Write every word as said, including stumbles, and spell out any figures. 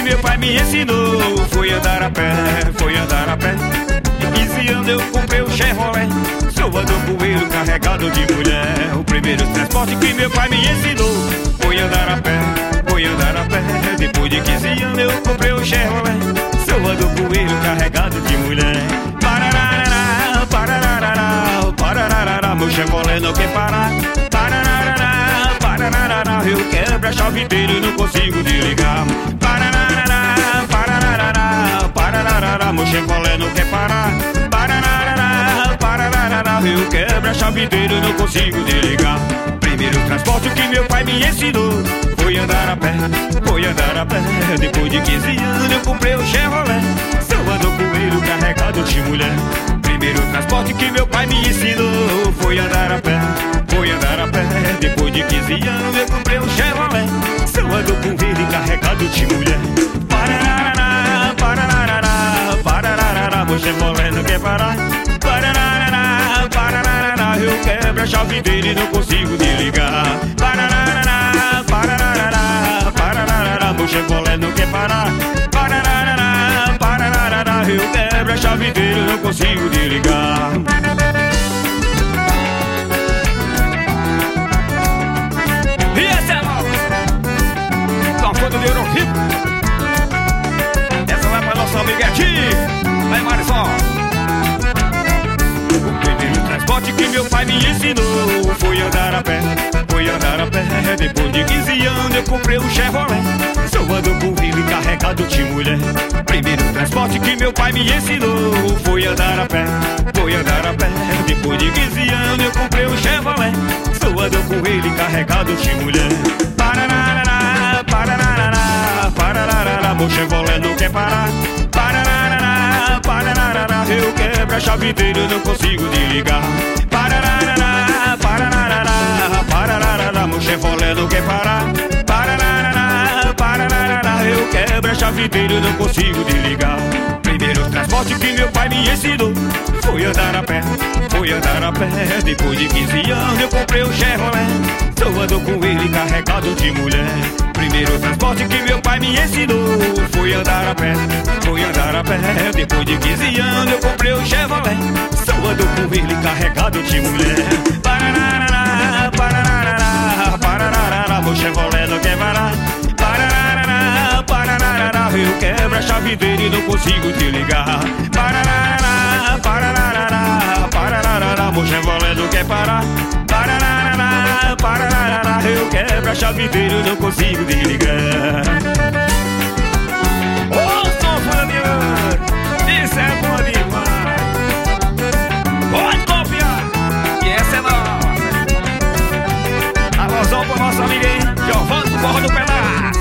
meu pai me ensinou foi andar a pé, foi andar a pé. De quinze anos eu comprei o Chevrolet, sou adocoeiro carregado de mulher. O primeiro transporte que meu pai me ensinou foi andar a pé, foi andar a pé. Depois de quinze anos eu comprei o Chevrolet, sou adocoeiro carregado de mulher. Parararará, parararará, parararará, meu Chevrolet não quer parar. Parararará, parararará, eu quebro a chave dele e não consigo desligar. Parararará, parararará, parararará, meu Chevrolet não quer parar. Parararará, parararará, eu quebro a chave dele e não consigo desligar. Primeiro transporte que meu pai me ensinou foi andar a pé, foi andar a pé. Depois de quinze anos eu comprei o Chevrolet, sou adocoeiro carregado de mulher. Primeiro transporte que meu pai me ensinou foi andar a pé, foi andar a pé. Depois de quinze anos eu comprei um Chevrolet, sou adocoeiro carregado de mulher. Parararará, parararará, parararará, meu Chevrolet não quer parar. Parararará, parararará, eu quebro a chave dele e não consigo desligar. Parararará, parararará, parararará, meu Chevrolet não quer parar. Parararará, parararará, eu quebro a chave dele e não consigo desligar. E essa é nova, tá foda de Eurofim. Essa vai pra nossa amiga aqui, vai Marisol. O primeiro transporte que meu pai me ensinou foi andar a pé, foi andar a pé. Depois de quinze anos eu comprei um Chevrolet, sou adocoeiro carregado de mulher. Primeiro transporte que meu pai me ensinou foi andar a pé, foi andar a pé. Depois de quinze anos eu comprei um Chevrolet, sou adocoeiro carregado de mulher. Parararará, parararará, parararará, meu Chevrolet não quer parar. Parararará, parararará, eu quebro a chave dele e não consigo desligar. Parararará, parararará, parararará, meu Chevrolet não quer parar. Parararará, parararará, eu quebro a chave dele e não consigo desligar. Primeiro transporte que meu pai me ensinou foi andar a pé, foi andar a pé. Depois de quinze anos eu comprei um Chevrolet, sou adocoeiro carregado de mulher. Primeiro transporte que meu pai me ensinou foi andar a pé, foi andar a pé. Depois de quinze anos eu comprei um Chevrolet, sou adocoeiro carregado de mulher. Parararará, parararará, parararará, meu Chevrolet não quer parar. Parararará, parararará, eu quebro a chave dele e não consigo desligar. Parararará, parararará, parararará, meu Chevrolet não quer parar. Parararará, parararará, eu quebro a chave dele e não consigo desligar. Ô, som familiar, isso é bom demais. Pode copiar, que essa é nossa. Alôzão pro nosso amigo aí, Giovanni do Forró do Pedaço.